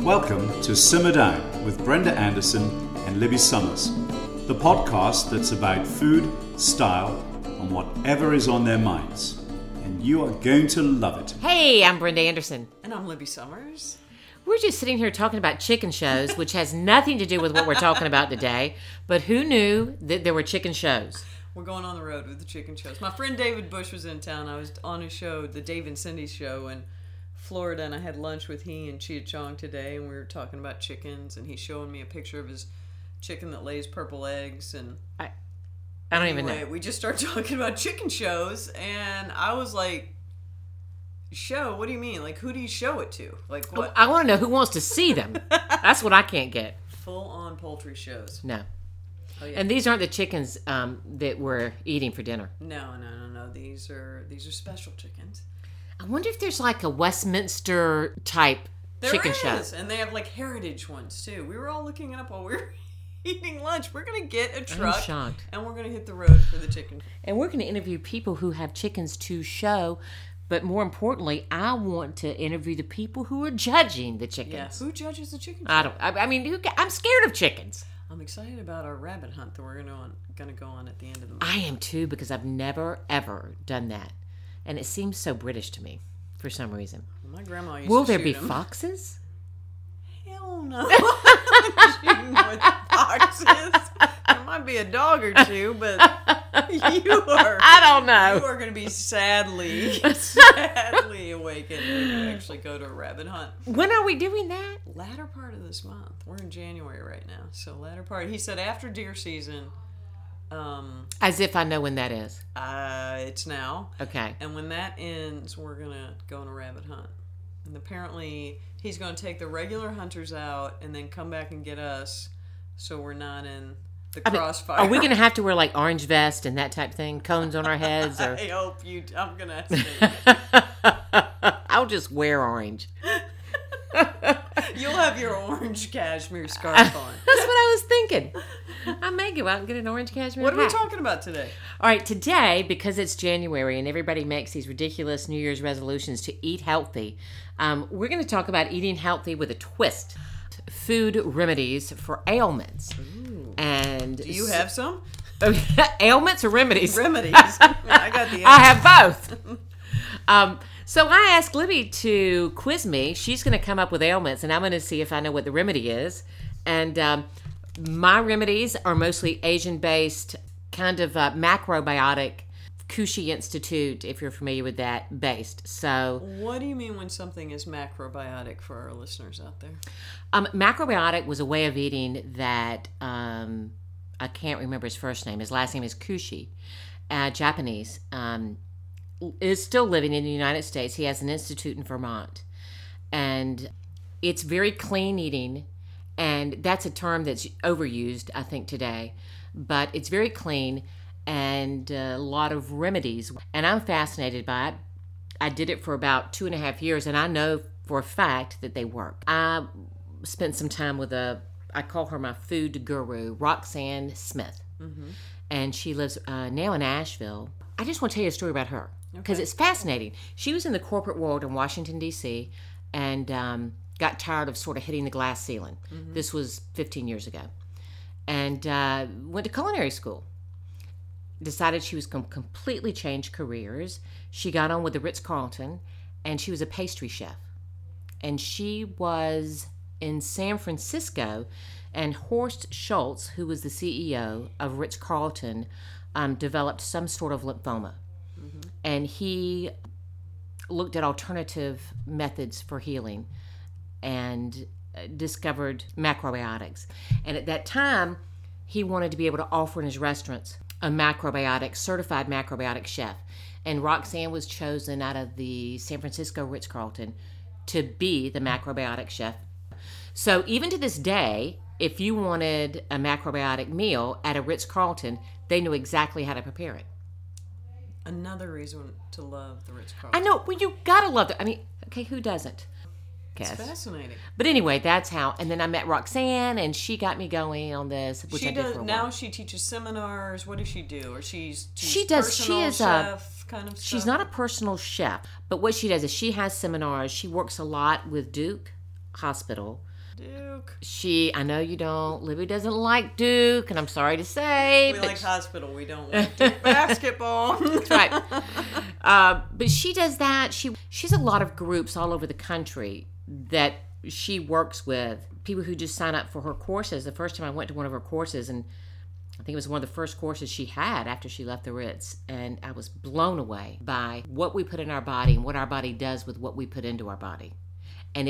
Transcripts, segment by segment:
Welcome to Simmer Down with Brenda Anderson and Libby Summers, the podcast that's about food, style, and whatever is on their minds. And you are going to love it. Hey, I'm Brenda Anderson. And I'm Libby Summers. We're just sitting here talking about chicken shows, which has nothing to do with what we're talking about today. But who knew that there were chicken shows? We're going on the road with the chicken shows. My friend David Bush was in town. I was on his show, the Dave and Cindy show in Florida, and I had lunch with he and Chia Chong today, and we were talking about chickens, and he's showing me a picture of his chicken that lays purple eggs, and I don't even know. We just started talking about chicken shows, and I was like, show? What do you mean? Like, who do you show it to? Like, what? I want to know who wants to see them. That's what I can't get. Full-on poultry shows. No. Oh, yeah. And these aren't the chickens that we're eating for dinner. No. These are special chickens. I wonder if there's like a Westminster type chicken show. And they have like heritage ones too. We were all looking it up while we were eating lunch. We're going to get a truck. I'm shocked. And we're going to hit the road for the chicken. And we're going to interview people who have chickens to show. But more importantly, I want to interview the people who are judging the chickens. Yeah. Who judges the chicken show? I'm scared of chickens. I'm excited about our rabbit hunt that we're going to go on at the end of the month. I am too, because I've never, ever done that. And it seems so British to me for some reason. Well, my grandma used Will to there be them. Foxes? Hell no. Shooting with foxes. There might be a dog or two, but I don't know. You are going to be sadly awakened when you actually go to a rabbit hunt. When are we doing that? Latter part of this month. We're in January right now, so latter part. He said after deer season. As if I know when that is. It's now. Okay. And when that ends, we're gonna go on a rabbit hunt. And apparently, he's gonna take the regular hunters out and then come back and get us, so we're not in the crossfire. Are we gonna have to wear like orange vest and that type thing, cones on our heads? Or? I hope you. I'm gonna ask I'll just wear orange. You'll have your orange cashmere scarf on. That's what I was thinking. I may go out and get an orange cashmere What hat. are we talking about today? All right, today, because it's January and everybody makes these ridiculous New Year's resolutions to eat healthy, we're going to talk about eating healthy with a twist. Food remedies for ailments. Ooh. And do you have some? Ailments or remedies? Remedies. I got the answer. I have both. So I asked Libby to quiz me. She's going to come up with ailments, and I'm going to see if I know what the remedy is. And my remedies are mostly Asian-based, kind of macrobiotic, Kushi Institute, if you're familiar with that, based. So, what do you mean when something is macrobiotic for our listeners out there? Macrobiotic was a way of eating that I can't remember his first name. His last name is Kushi, Japanese. Is still living in the United States. He has an institute in Vermont. And it's very clean eating. And that's a term that's overused, I think, today. But it's very clean and a lot of remedies. And I'm fascinated by it. I did it for about 2.5 years, and I know for a fact that they work. I spent some time with I call her my food guru, Roxanne Smith. Mm-hmm. And she lives now in Asheville. I just want to tell you a story about her. Because it's fascinating. She was in the corporate world in Washington, D.C., and got tired of sort of hitting the glass ceiling. Mm-hmm. This was 15 years ago. And went to culinary school. Decided she was going to completely change careers. She got on with the Ritz-Carlton, and she was a pastry chef. And she was in San Francisco, and Horst Schultz, who was the CEO of Ritz-Carlton, developed some sort of lymphoma. And he looked at alternative methods for healing and discovered macrobiotics. And at that time, he wanted to be able to offer in his restaurants a certified macrobiotic chef. And Roxanne was chosen out of the San Francisco Ritz-Carlton to be the macrobiotic chef. So even to this day, if you wanted a macrobiotic meal at a Ritz-Carlton, they knew exactly how to prepare it. Another reason to love the Ritz-Carlton. I know. Well, you gotta love it. I mean, okay, who doesn't? It's fascinating. But anyway, that's how. And then I met Roxanne, and she got me going on this, which she I did does for a now. while. She teaches seminars. What does she do? Or she does. Personal She is chef kind of. She's stuff? not a personal chef, but what she does is she has seminars. She works a lot with Duke Hospital Duke. I know you don't. Libby doesn't like Duke, and I'm sorry to say. We like hospital. We don't like Duke basketball. That's right. But she does that. She's a lot of groups all over the country that she works with. People who just sign up for her courses. The first time I went to one of her courses, and I think it was one of the first courses she had after she left the Ritz, and I was blown away by what we put in our body and what our body does with what we put into our body. And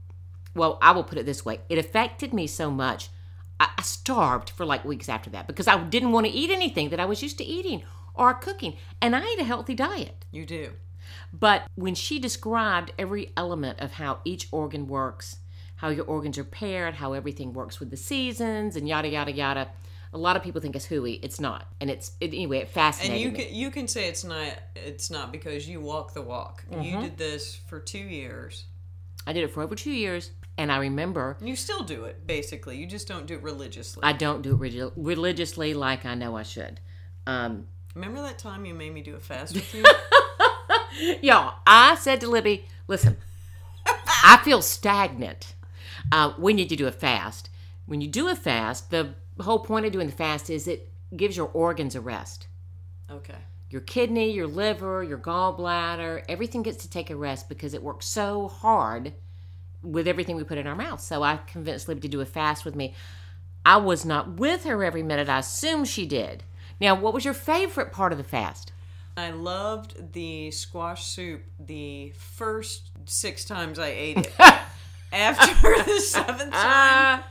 I will put it this way. It affected me so much. I starved for like weeks after that because I didn't want to eat anything that I was used to eating or cooking. And I eat a healthy diet. You do. But when she described every element of how each organ works, how your organs are paired, how everything works with the seasons, and yada, yada, yada, a lot of people think it's hooey. It's not. And anyway, it fascinated me. And you can say it's not because you walk the walk. Mm-hmm. You did this for 2 years. I did it for over 2 years, and I remember... You still do it, basically. You just don't do it religiously. I don't do it religiously like I know I should. Remember that time you made me do a fast with you? Y'all, I said to Libby, listen, I feel stagnant. We need to do a fast. When you do a fast, the whole point of doing the fast is it gives your organs a rest. Okay. Your kidney, your liver, your gallbladder, everything gets to take a rest because it works so hard with everything we put in our mouth. So I convinced Libby to do a fast with me. I was not with her every minute. I assume she did. Now, what was your favorite part of the fast? I loved the squash soup the first 6 times I ate it. After the 7th time,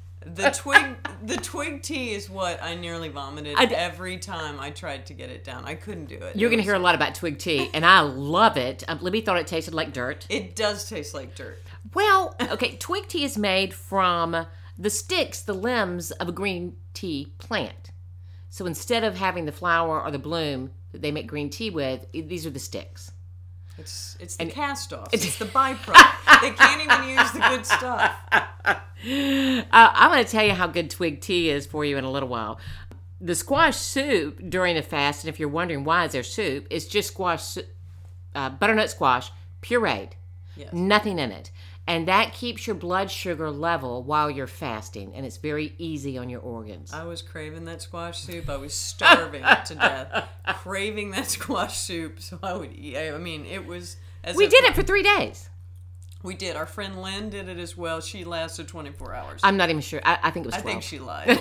the twig tea is what I nearly vomited every time I tried to get it down. I couldn't do it. You're going to hear a lot about twig tea, and I love it. Libby thought it tasted like dirt. It does taste like dirt. Well, okay, twig tea is made from the sticks, the limbs of a green tea plant. So instead of having the flower or the bloom that they make green tea with, these are the sticks. It's the cast-offs. It's the byproduct. They can't even use the good stuff. I'm going to tell you how good twig tea is for you in a little while. The squash soup during a fast, and if you're wondering why is there soup, it's just squash, butternut squash, pureed. Yes. Nothing in it. And that keeps your blood sugar level while you're fasting, and it's very easy on your organs. I was craving that squash soup. I was starving to death, craving that squash soup, so I would eat. I mean, it was... We did it for 3 days. We did. Our friend Lynn did it as well. She lasted 24 hours. I'm not even sure. I think it was 12. I think she lied.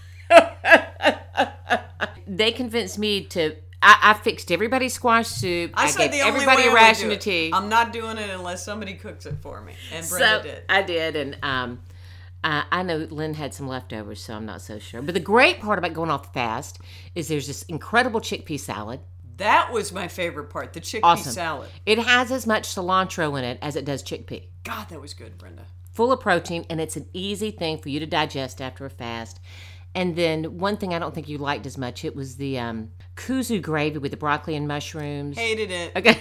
They convinced me to... I fixed everybody's squash soup. I said gave the only everybody way a ration of tea. I'm not doing it unless somebody cooks it for me. And Brenda did. I did, and I know Lynn had some leftovers, so I'm not so sure. But the great part about going off the fast is there's this incredible chickpea salad. That was my favorite part, the chickpea salad. It has as much cilantro in it as it does chickpea. God, that was good, Brenda. Full of protein, and it's an easy thing for you to digest after a fast. And then one thing I don't think you liked as much, it was the kuzu gravy with the broccoli and mushrooms. Hated it. Okay.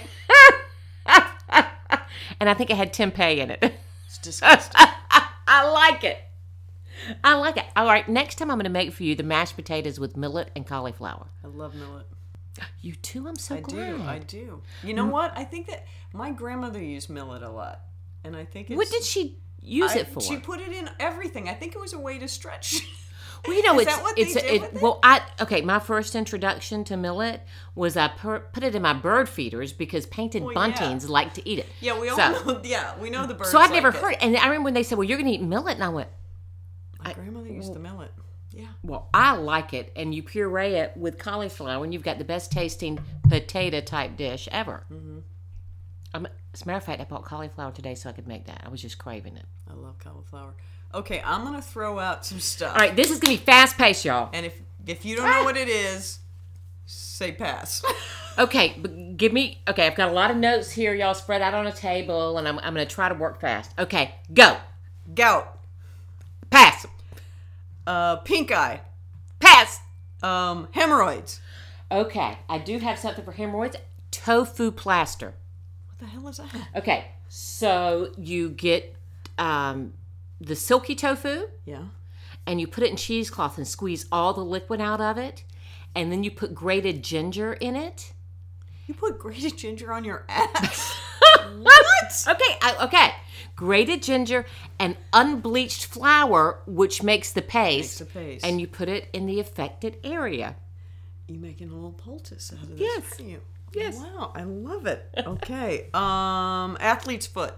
And I think it had tempeh in it. It's disgusting. I like it. All right, next time I'm going to make for you the mashed potatoes with millet and cauliflower. I love millet. You too? I'm so glad. I do. You know what? I think that my grandmother used millet a lot. And I think it's... What did she use it for? She put it in everything. I think it was a way to stretch. Well, you know, Is that what they did with it? Well, my first introduction to millet was I put it in my bird feeders because painted buntings like to eat it. Yeah, we all know. Yeah, we know the birds. So I've never heard it. And I remember when they said, "Well, you're going to eat millet," and I went, "My grandmother used the millet." Yeah. Well, I like it, and you puree it with cauliflower, and you've got the best tasting potato type dish ever. Mm-hmm. As a matter of fact, I bought cauliflower today so I could make that. I was just craving it. I love cauliflower. Okay, I'm going to throw out some stuff. All right, this is going to be fast-paced, y'all. And if you don't know what it is, say pass. Okay, but give me... Okay, I've got a lot of notes here, y'all spread out on a table, and I'm going to try to work fast. Okay, go. Gout. Pass. Pink eye. Pass. Hemorrhoids. Okay, I do have something for hemorrhoids. Tofu plaster. What the hell is that? Okay, so you get... the silky tofu. Yeah. And you put it in cheesecloth and squeeze all the liquid out of it. And then you put grated ginger in it. You put grated ginger on your ass? What? Okay. grated ginger, and unbleached flour, which makes the paste. Makes the paste. And you put it in the affected area. You're making a little poultice out of this. Yes. Aren't you? Yes. Wow, I love it. Okay. Athlete's foot.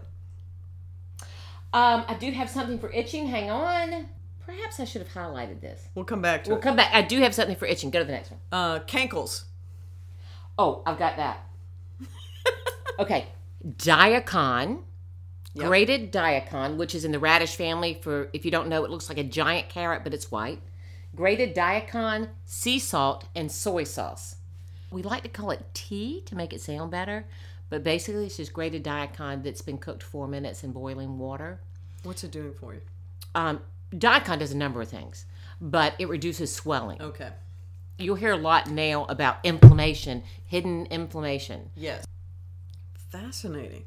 I do have something for itching. Hang on. Perhaps I should have highlighted this. We'll come back to We'll it. come back. I do have something for itching. Go to the next one. Cankles. Oh, I've got that. Okay. Diacon. Yep. Grated Diacon, which is in the radish family. For if you don't know, it looks like a giant carrot, but it's white. Grated Diacon, sea salt, and soy sauce. We like to call it tea to make it sound better, but basically it's just grated Diacon that's been cooked 4 minutes in boiling water. What's it doing for you? Diacon does a number of things, but it reduces swelling. Okay. You'll hear a lot now about inflammation, hidden inflammation. Yes. Fascinating.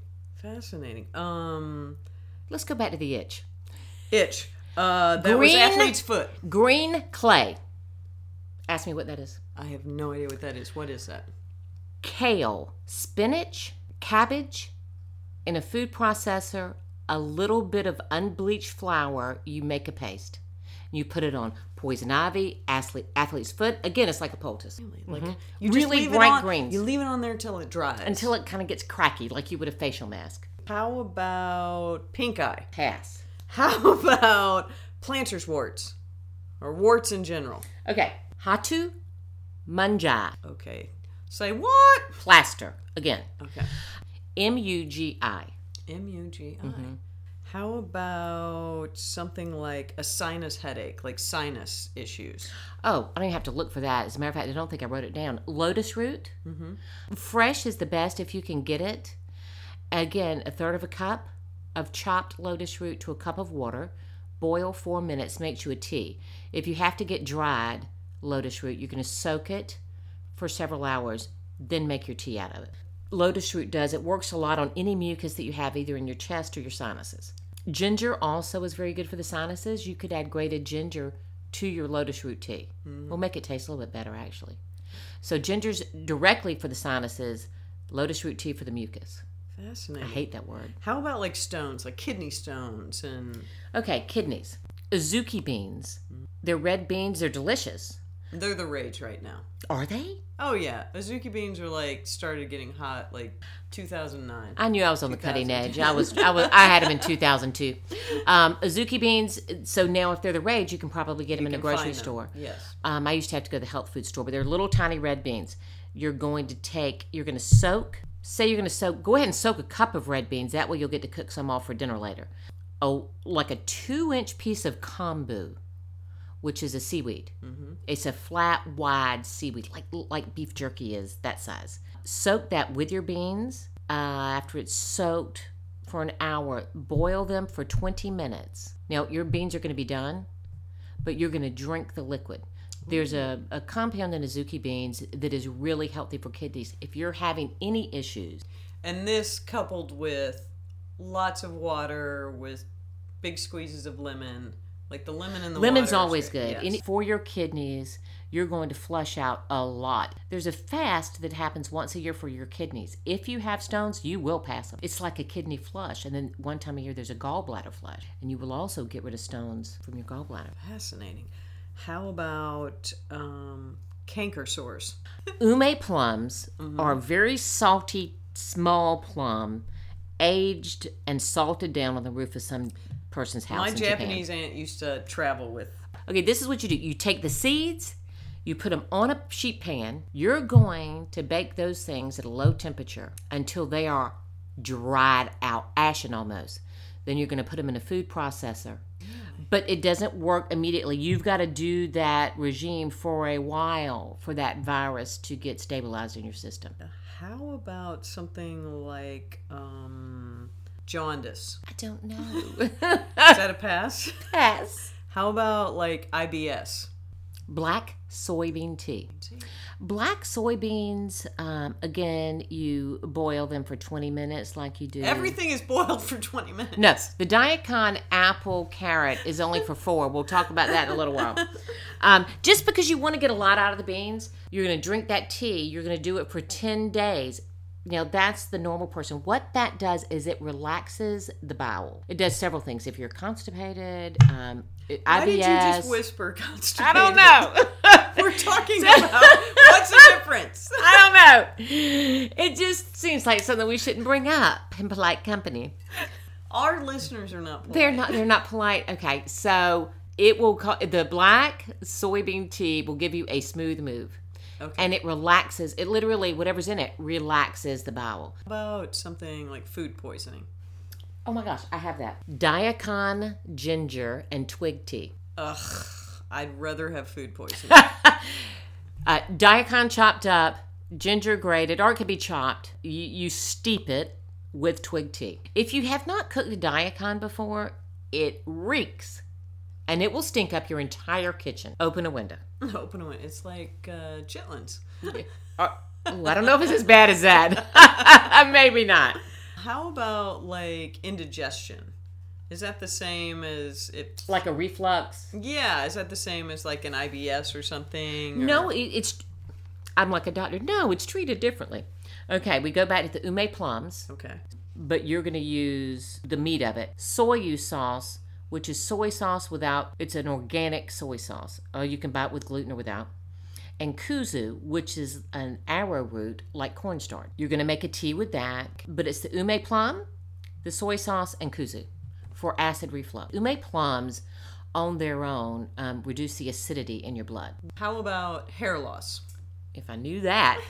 Let's go back to the itch. Itch. That was Green- athlete's foot. Green clay. Ask me what that is. I have no idea what that is. What is that? Kale, spinach, cabbage, in a food processor, a little bit of unbleached flour, you make a paste. You put it on poison ivy, athlete's foot. Again, it's like a poultice. Like you Mm-hmm. Really leave bright it on, greens. You leave it on there until it dries. Until it kind of gets cracky, like you would a facial mask. How about pink eye? Pass. How about planter's warts? Or warts in general? Okay. Hatu Mungi. Okay. Say what? Plaster. Again. Okay. M-U-G-I. M-U-G-I. How about something like a sinus headache, like sinus issues? Oh, I don't even have to look for that. As a matter of fact, I don't think I wrote it down. Lotus root. Fresh is the best if you can get it. Again, 1/3 of a cup of chopped lotus root to a cup of water. Boil 4 minutes, makes you a tea. If you have to get dried lotus root, you're going to soak it for several hours, then make your tea out of it. Lotus root it works a lot on any mucus that you have either in your chest or your sinuses. Ginger also is very good for the sinuses. You could add grated ginger to your lotus root tea. We'll make it taste a little bit better, actually. So ginger's directly for the sinuses, lotus root tea for the mucus. Fascinating. I hate that word. How about like stones, like kidney stones and... Okay, kidneys. Azuki beans. They're red beans. They're delicious. They're the rage right now. Are they? Oh yeah, Azuki beans are like started getting hot like 2009. I knew I was on the cutting edge. I had them in 2002. Azuki beans. So now, if they're the rage, you can probably get them in a can grocery find them. store. Yes. I used to have to go to the health food store, but they're little tiny red beans. You're going to soak. Say you're going to soak. Go ahead and soak a cup of red beans. That way, you'll get to cook some off for dinner later. Oh, like a 2-inch piece of kombu, which is a seaweed. It's a flat, wide seaweed, like beef jerky is, that size. Soak that with your beans. After it's soaked for an hour, boil them for 20 minutes. Now, your beans are going to be done, but you're going to drink the liquid. There's a compound in Azuki beans that is really healthy for kidneys. If you're having any issues. And this coupled with lots of water with big squeezes of lemon. Like the lemon in the Lemon's water. always good. Yes. For your kidneys, you're going to flush out a lot. There's a fast that happens once a year for your kidneys. If you have stones, you will pass them. It's like a kidney flush. And then one time a year, there's a gallbladder flush. And you will also get rid of stones from your gallbladder. Fascinating. How about canker sores? Ume plums are very salty, small plum, aged and salted down on the roof of some person's house My in Japanese Japan. aunt used to travel with. Okay, this is what you do. You take the seeds, you put them on a sheet pan. You're going to bake those things at a low temperature until they are dried out, ashen almost. Then you're going to put them in a food processor. But it doesn't work immediately. You've got to do that regime for a while for that virus to get stabilized in your system. How about something like jaundice? I don't know. Is that a pass? Pass. How about like IBS? Black soybean tea. Black soybeans, again, you boil them for 20 minutes like you do. Everything is boiled for 20 minutes. No, the Diacon apple carrot is only for 4. We'll talk about that in a little while. Just because you want to get a lot out of the beans, you're going to drink that tea. You're going to do it for 10 days. that's the normal person. What that does is it relaxes the bowel. It does several things. If you're constipated, IBS. Why did you just whisper constipated? I don't know. We're talking about what's the difference? I don't know. It just seems like something we shouldn't bring up in polite company. Our listeners are not polite. They're not polite. Okay, so it will the black soybean tea will give you a smooth move. Okay. And it relaxes. It literally, whatever's in it, relaxes the bowel. How about something like food poisoning? Oh my gosh, I have that. Diacon ginger and twig tea. Ugh, I'd rather have food poisoning. Diacon chopped up, ginger grated, or it could be chopped. You steep it with twig tea. If you have not cooked a Diacon before, it reeks. And it will stink up your entire kitchen. Open a window. Open a window. It's like chitlins. I don't know if it's as bad as that. Maybe not. How about like indigestion? Is that the same as it? Like a reflux? Yeah. Is that the same as like an IBS or something? Or? No, it's. I'm like a doctor. No, it's treated differently. Okay, we go back to the ume plums. Okay. But you're going to use the meat of it. Soyu sauce, which is soy sauce without. It's an organic soy sauce. You can buy it with gluten or without. And kuzu, which is an arrowroot like cornstarch. You're going to make a tea with that, but it's the ume plum, the soy sauce, and kuzu for acid reflux. Ume plums on their own reduce the acidity in your blood. How about hair loss? If I knew that.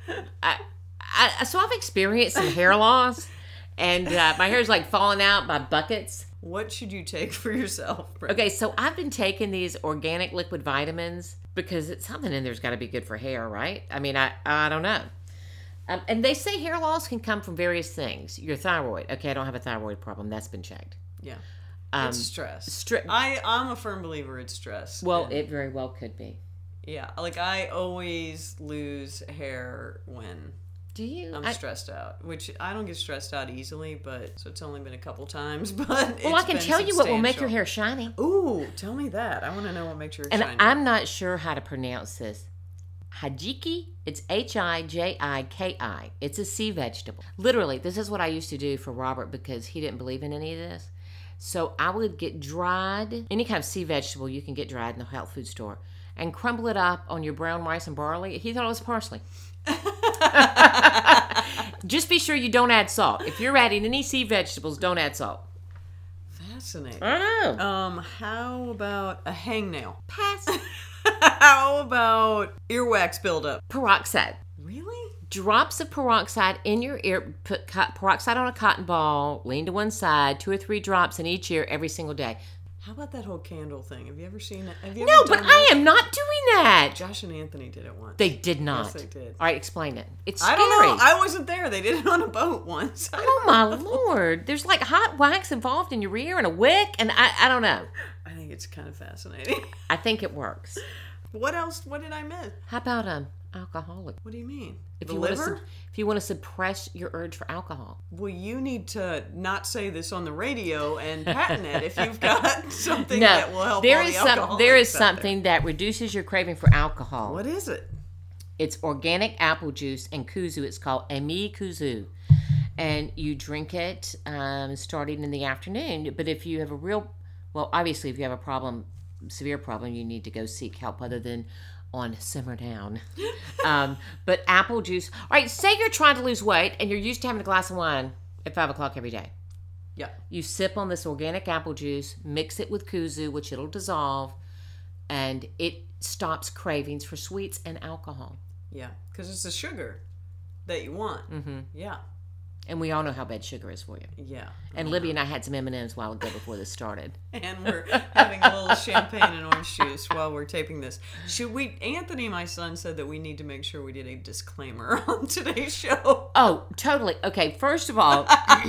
So I've experienced some hair loss, and my hair's like falling out by buckets. What should you take for yourself? Okay, so I've been taking these organic liquid vitamins because it's something in there's got to be good for hair, right? I mean, I don't know. And they say hair loss can come from various things. Your thyroid. Okay, I don't have a thyroid problem. That's been checked. Yeah. It's stress. I'm a firm believer it's stress. Well, it very well could be. Yeah, like I always lose hair when Do you? I'm stressed out, which I don't get stressed out easily, but so it's only been a couple times. But well, I can tell you what will make your hair shiny. Ooh, tell me that. I want to know what makes your hair shiny. And I'm not sure how to pronounce this. Hijiki, it's Hijiki. It's a sea vegetable. Literally, this is what I used to do for Robert because he didn't believe in any of this. So I would get dried, any kind of sea vegetable you can get dried in the health food store, and crumble it up on your brown rice and barley. He thought it was parsley. Just be sure you don't add salt. If you're adding any sea vegetables, don't add salt. Fascinating. I know. How about a hangnail? Pass. How about earwax buildup? Peroxide. Really? Drops of peroxide in your ear. Put peroxide on a cotton ball. Lean to one side. 2 or 3 drops in each ear every single day. How about that whole candle thing? Have you ever seen it? No, but I am not doing that. Josh and Anthony did it once. They did not. Yes, they did. All right, explain it. It's scary. I don't know. I wasn't there. They did it on a boat once. Oh, my Lord. There's like hot wax involved in your ear and a wick, and I don't know. I think it's kind of fascinating. I think it works. What else? What did I miss? How about alcoholic? What do you mean? If you want to suppress your urge for alcohol. Well, you need to not say this on the radio and patent it if you've got something that will help there all is the alcoholics there is out something that reduces your craving for alcohol. What is it? It's organic apple juice and kuzu. It's called Emi Kuzu. And you drink it starting in the afternoon. But if you have obviously if you have a severe problem, you need to go seek help other than on Simmer Down. But apple juice. All right, say you're trying to lose weight and you're used to having a glass of wine at 5 o'clock every day. Yeah. You sip on this organic apple juice, mix it with kuzu, which it'll dissolve, and it stops cravings for sweets and alcohol. Yeah, because it's the sugar that you want. Mm-hmm. Yeah. And we all know how bad sugar is for you. Yeah. And Libby and I had some M&Ms a while ago before this started. And we're having a little champagne and orange juice while we're taping this. Anthony, my son, said that we need to make sure we did a disclaimer on today's show. Oh, totally. Okay, first of all,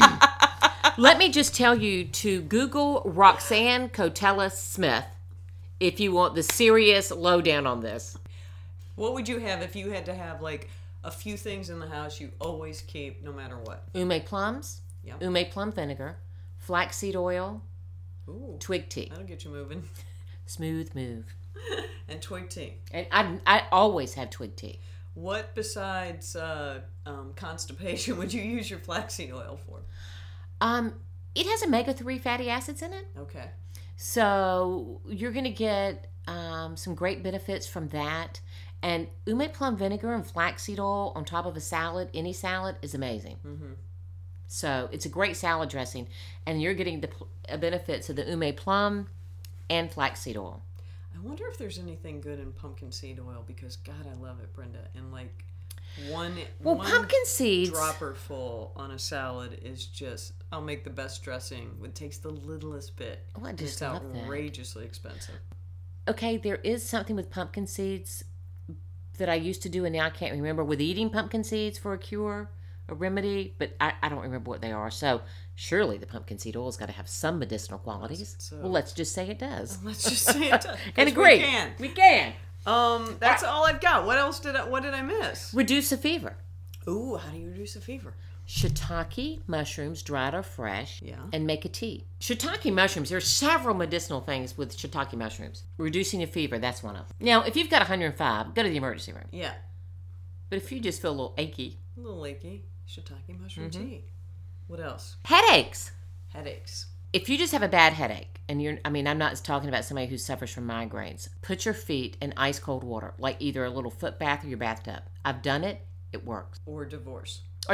let me just tell you to Google Roxanne Cotella Smith if you want the serious lowdown on this. What would you have if you had to have, like, a few things in the house you always keep no matter what? Ume plums, ume plum vinegar, flaxseed oil, twig tea. That'll get you moving. Smooth move. And twig tea. And I always have twig tea. What besides constipation would you use your flaxseed oil for? It has omega-3 fatty acids in it. Okay. So you're going to get some great benefits from that. And ume plum vinegar and flaxseed oil on top of a salad, any salad, is amazing. Mm-hmm. So it's a great salad dressing. And you're getting the benefits of the ume plum and flaxseed oil. I wonder if there's anything good in pumpkin seed oil, because God, I love it, Brenda. And like one pumpkin seeds dropper full on a salad is just, I'll make the best dressing. It takes the littlest bit. Oh, I just it's love outrageously expensive. Okay, there is something with pumpkin seeds that I used to do, and now I can't remember, with eating pumpkin seeds for a cure, a remedy, but I don't remember what they are. So surely the pumpkin seed oil's got to have some medicinal qualities. So, well, let's just say it does. Let's just say it does. And agree. We can. That's all I've got. What else what did I miss? Reduce a fever. Ooh, how do you reduce a fever? Shiitake mushrooms, dried or fresh, Yeah. and make a tea. Shiitake mushrooms, there are several medicinal things with shiitake mushrooms. Reducing a fever, that's one of them. Now, if you've got 105, go to the emergency room. Yeah. But if you just feel a little achy. A little achy. Shiitake mushroom tea. What else? Headaches. Headaches. If you just have a bad headache, and I'm not talking about somebody who suffers from migraines, put your feet in ice cold water, like either a little foot bath or your bathtub. I've done it. It works. Or divorce. Or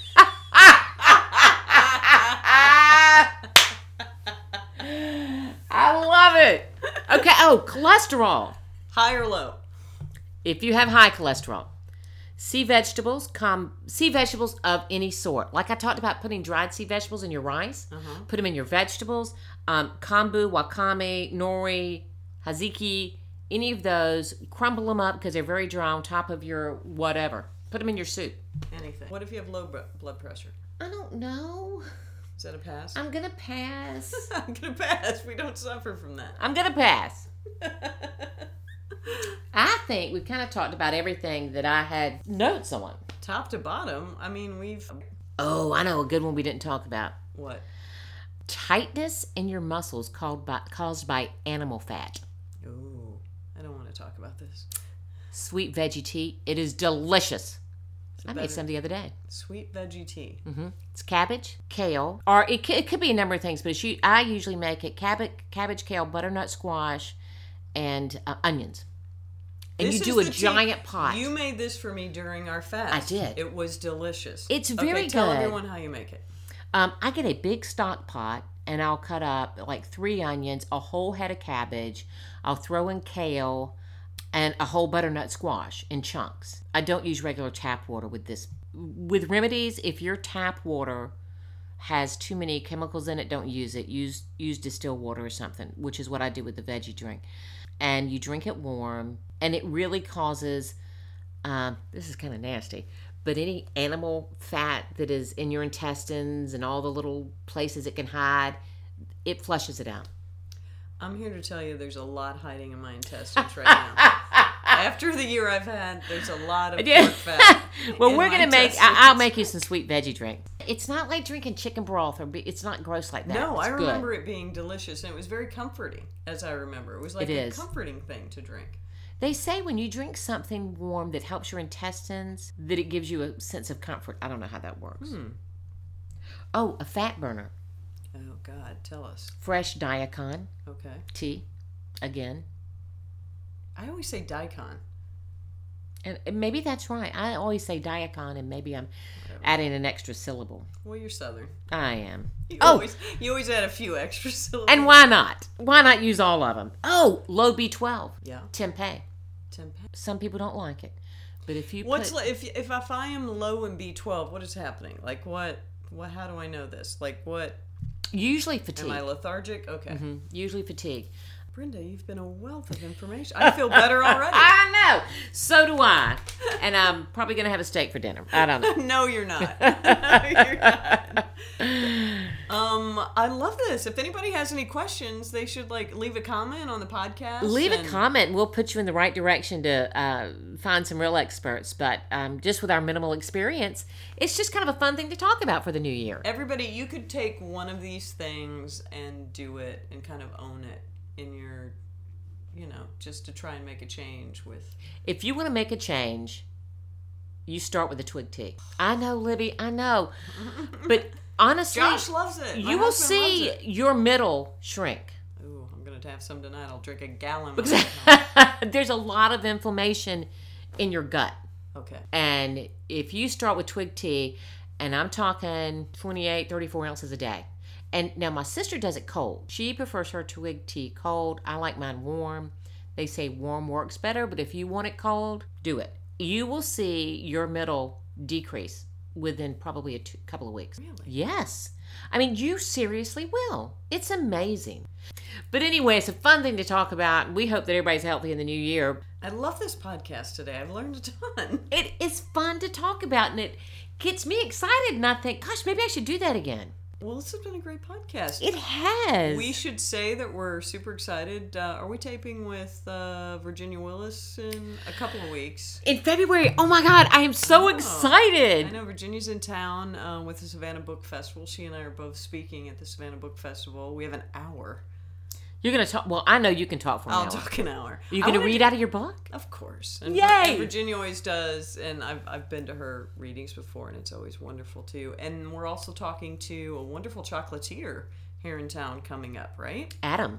I love it. Okay. Oh, cholesterol. High or low? If you have high cholesterol, sea vegetables of any sort. Like I talked about putting dried sea vegetables in your rice. Put them in your vegetables. Kombu, wakame, nori, haziki, any of those. Crumble them up because they're very dry on top of your whatever. Put them in your soup. Anything. What if you have low blood pressure? I don't know. Is that a pass? I'm going to pass. I'm going to pass. We don't suffer from that. I'm going to pass. I think we've kind of talked about everything that I had notes on. Top to bottom, I mean, we've... Oh, I know a good one we didn't talk about. What? Tightness in your muscles caused by animal fat. Ooh, I don't want to talk about this. Sweet veggie tea. It is delicious. I made some the other day. Sweet veggie tea. Mm-hmm. It's cabbage, kale, or it could be a number of things, but I usually make it cabbage, kale, butternut squash, and onions. And you do a giant pot. You made this for me during our fast. I did. It was delicious. It's very good. Tell everyone how you make it. I get a big stock pot, and I'll cut up like 3 onions, a whole head of cabbage. I'll throw in kale and a whole butternut squash in chunks. I don't use regular tap water with this. With remedies, if your tap water has too many chemicals in it, don't use it. Use distilled water or something, which is what I do with the veggie drink. And you drink it warm, and it really causes, this is kind of nasty, but any animal fat that is in your intestines and all the little places it can hide, it flushes it out. I'm here to tell you there's a lot hiding in my intestines right now. After the year I've had, there's a lot of pork fat. Well, we're going to I'll make you some sweet veggie drink. It's not like drinking chicken broth, or it's not gross like that. No, it's I remember it being delicious, and it was very comforting, as I remember. It was like a comforting thing to drink. They say when you drink something warm that helps your intestines, that it gives you a sense of comfort. I don't know how that works. Oh, a fat burner. Oh, God, tell us. Fresh Daikon. Okay. Tea. Again. I always say daikon. And maybe that's right. I always say daikon, and maybe I'm adding an extra syllable. Well, you're Southern. I am. You always add a few extra syllables. And why not? Why not use all of them? Oh, low B12. Yeah. Tempeh. Some people don't like it, but if you if I am low in B12, what is happening? Like what? How do I know this? Like what? Usually fatigue. Am I lethargic? Okay. Mm-hmm. Usually fatigue. Brenda, you've been a wealth of information. I feel better already. I know. So do I. And I'm probably going to have a steak for dinner. I don't know. No, you're not. No, you're not. I love this. If anybody has any questions, they should leave a comment on the podcast. Leave a comment. We'll put you in the right direction to find some real experts. But just with our minimal experience, it's just kind of a fun thing to talk about for the new year. Everybody, you could take one of these things and do it and kind of own it in your, just to try and make a change with. If you want to make a change, you start with a twig tea. I know, Libby, I know. But honestly, Josh loves it. You will see your middle shrink. Ooh, I'm going to have some tonight. I'll drink a gallon. There's a lot of inflammation in your gut. Okay. And if you start with twig tea, and I'm talking 28, 34 ounces a day. And now my sister does it cold. She prefers her twig tea cold. I like mine warm. They say warm works better, but if you want it cold, do it. You will see your middle decrease within probably a couple of weeks. Really? Yes. I mean, you seriously will. It's amazing. But anyway, it's a fun thing to talk about. We hope that everybody's healthy in the new year. I love this podcast today. I've learned a ton. It is fun to talk about, and it gets me excited, and I think, gosh, maybe I should do that again. Well, this has been a great podcast. It has. We should say that we're super excited. Are we taping with Virginia Willis in a couple of weeks? In February. Oh my God, I am so excited. I know Virginia's in town with the Savannah Book Festival. She and I are both speaking at the Savannah Book Festival. We have an hour. You're going to talk. Well, I know you can talk for an hour. I'll talk an hour. Are you going to read out of your book? Of course. And, Yay! And Virginia always does. And I've been to her readings before, and it's always wonderful, too. And we're also talking to a wonderful chocolatier here in town coming up, right? Adam.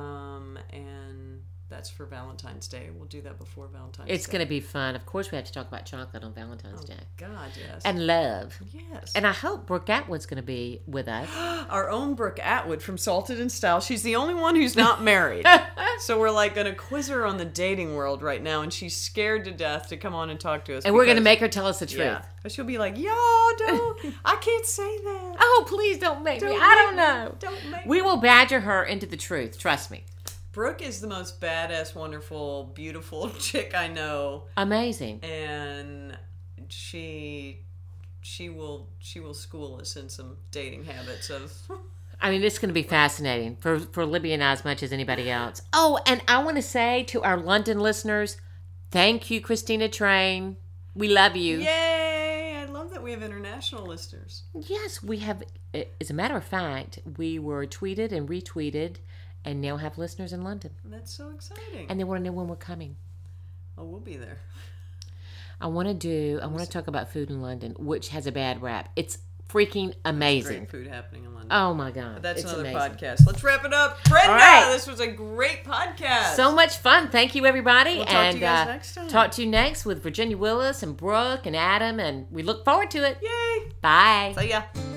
And that's for Valentine's Day. We'll do that before Valentine's Day. It's going to be fun. Of course, we have to talk about chocolate on Valentine's Day. God, yes. And love. Yes. And I hope Brooke Atwood's going to be with us. Our own Brooke Atwood from Salted in Style. She's the only one who's not married. So we're like going to quiz her on the dating world right now, and she's scared to death to come on and talk to us. And we're going to make her tell us the truth. Yeah. But she'll be like, y'all don't, I can't say that. Oh, please don't make me. I don't know. Don't make We will badger her into the truth. Trust me. Brooke is the most badass, wonderful, beautiful chick I know. Amazing. And she will school us in some dating habits of... I mean, it's going to be fascinating for Libby and I as much as anybody else. Oh, and I want to say to our London listeners, thank you, Christina Train. We love you. Yay! I love that we have international listeners. Yes, we have. As a matter of fact, we were tweeted and retweeted and now have listeners in London. That's so exciting. And they want to know when we're coming. Oh, we'll be there. I want to talk about food in London, which has a bad rap. It's freaking amazing. Great food happening in London. Oh my God. But that's it's another amazing. podcast. Let's wrap it up. Brenda, right. This was a great podcast. So much fun. Thank you, everybody. We'll talk to you guys next time. Talk to you next with Virginia Willis and Brooke and Adam, and we look forward to it. Yay. Bye. See ya.